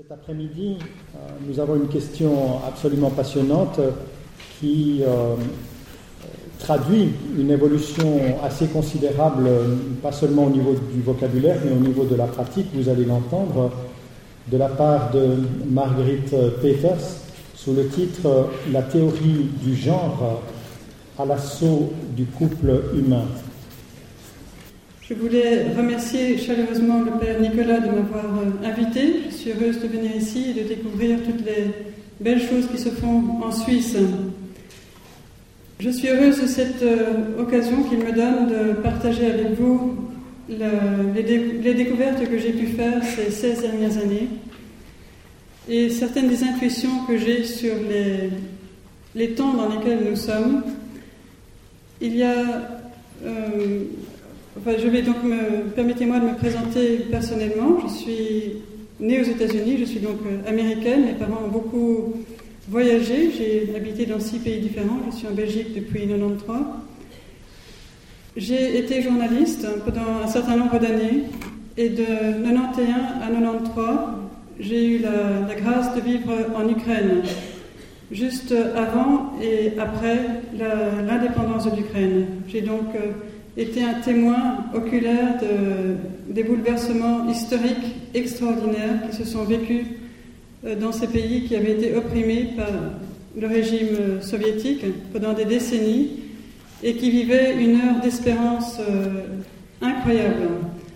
Cet après-midi, nous avons une question absolument passionnante qui traduit une évolution assez considérable, pas seulement au niveau du vocabulaire, mais au niveau de la pratique. Vous allez l'entendre de la part de Marguerite Peters sous le titre « La théorie du genre à l'assaut du couple humain ». Je voulais remercier chaleureusement le Père Nicolas de m'avoir invité. Je suis heureuse de venir ici et de découvrir toutes les belles choses qui se font en Suisse. Je suis heureuse de cette occasion qu'il me donne de partager avec vous les découvertes que j'ai pu faire ces 16 dernières années et certaines des intuitions que j'ai sur les temps dans lesquels nous sommes. Il y a... je vais donc permettez-moi de me présenter personnellement. Je suis née aux États-Unis, je suis donc américaine. Mes parents ont beaucoup voyagé. J'ai habité dans 6 pays différents. Je suis en Belgique depuis 1993. J'ai été journaliste pendant un certain nombre d'années. Et de 1991 à 1993, j'ai eu la grâce de vivre en Ukraine, juste avant et après l'indépendance de l'Ukraine. J'ai donc été un témoin oculaire des bouleversements historiques extraordinaires qui se sont vécus dans ces pays qui avaient été opprimés par le régime soviétique pendant des décennies et qui vivaient une heure d'espérance incroyable.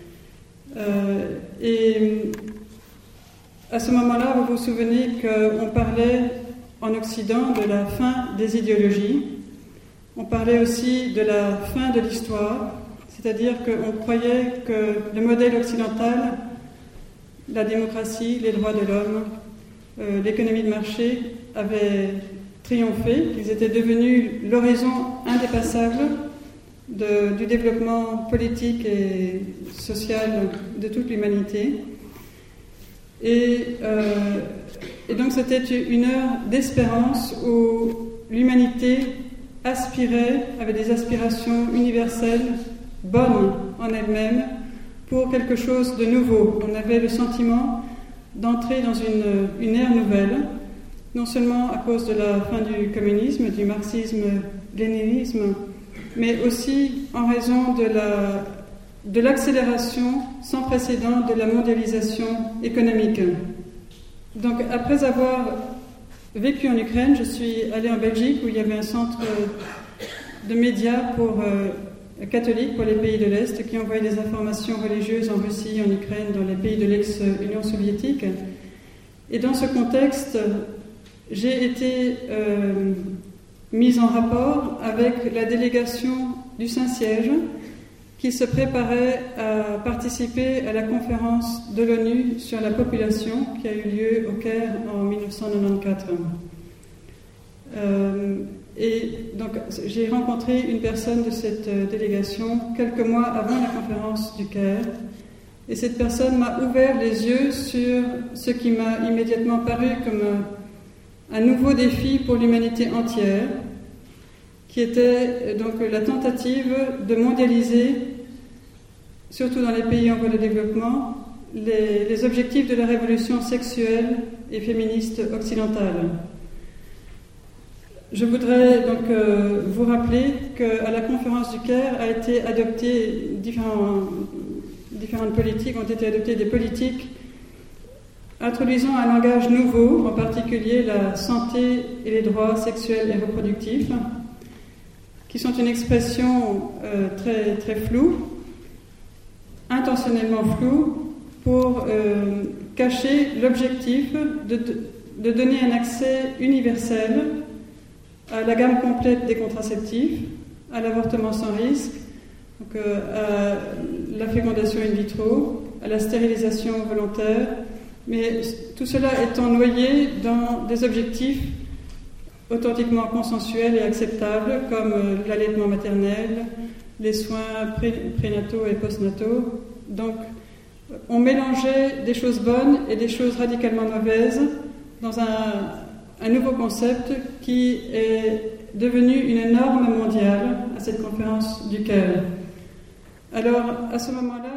Et à ce moment-là, vous vous souvenez qu'on parlait en Occident de la fin des idéologies. On parlait aussi de la fin de l'histoire, c'est-à-dire qu'on croyait que le modèle occidental, la démocratie, les droits de l'homme, l'économie de marché avaient triomphé, qu'ils étaient devenus l'horizon indépassable du développement politique et social de toute l'humanité. Et donc c'était une heure d'espérance où l'humanité avait des aspirations universelles, bonnes en elles-mêmes, pour quelque chose de nouveau. On avait le sentiment d'entrer dans une ère nouvelle, non seulement à cause de la fin du communisme, du marxisme-léninisme, mais aussi en raison de l'accélération sans précédent de la mondialisation économique. Donc, après avoir vécu en Ukraine, je suis allée en Belgique où il y avait un centre de médias catholiques pour les pays de l'Est qui envoyait des informations religieuses en Russie, en Ukraine, dans les pays de l'ex-Union soviétique. Et dans ce contexte, j'ai été mise en rapport avec la délégation du Saint-Siège qui se préparait à participer à la conférence de l'ONU sur la population qui a eu lieu au Caire en 1994. Et donc j'ai rencontré une personne de cette délégation quelques mois avant la conférence du Caire, et cette personne m'a ouvert les yeux sur ce qui m'a immédiatement paru comme un nouveau défi pour l'humanité entière, qui était donc la tentative de mondialiser, surtout dans les pays en voie de développement, les objectifs de la révolution sexuelle et féministe occidentale. Je voudrais donc vous rappeler qu'à la conférence du Caire a été adopté différentes politiques, ont été adoptées des politiques introduisant un langage nouveau, en particulier la santé et les droits sexuels et reproductifs, qui sont une expression très, très floue, intentionnellement floue, pour cacher l'objectif de donner un accès universel à la gamme complète des contraceptifs, à l'avortement sans risque, donc, à la fécondation in vitro, à la stérilisation volontaire, mais tout cela étant noyé dans des objectifs authentiquement consensuels et acceptables, comme l'allaitement maternel, les soins prénataux et postnataux. Donc, on mélangeait des choses bonnes et des choses radicalement mauvaises dans un nouveau concept qui est devenu une norme mondiale à cette conférence du Caire. Alors, à ce moment-là,